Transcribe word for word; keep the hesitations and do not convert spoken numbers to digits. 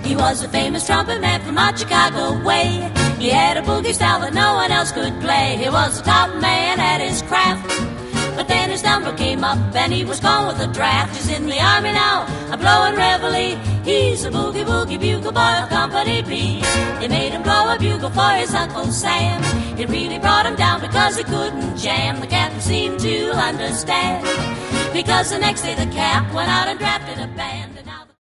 He was a famous trumpet man from out Chicago way. He had a boogie style that no one else could play. He was the top man at his craft. But then his number came up and he was gone with the draft. He's in the army now, a blowing reveille. He's a boogie boogie bugle boy of Company B. They made him blow a bugle for his Uncle Sam. It really brought him down because he couldn't jam. The captain seemed to understand, because the next day the cap went out and drafted a band.